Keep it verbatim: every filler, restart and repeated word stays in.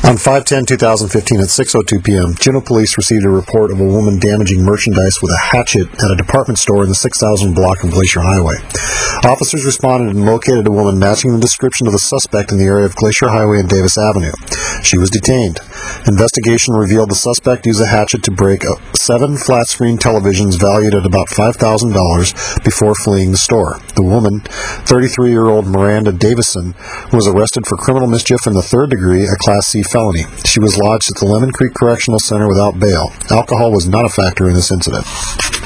On five ten two thousand fifteen at six oh two p.m., Juneau police received a report of a woman damaging merchandise with a hatchet at a department store in the six thousand block of Glacier Highway. Officers responded and located a woman matching the description of the suspect in the area of Glacier Highway and Davis Avenue. She was detained. Investigation revealed the suspect used a hatchet to break seven flat-screen televisions valued at about five thousand dollars before fleeing the store. The woman, thirty-three-year-old Miranda Davison, was arrested for criminal mischief in the third degree, a Class C felony. She was lodged at the Lemon Creek Correctional Center without bail. Alcohol was not a factor in this incident.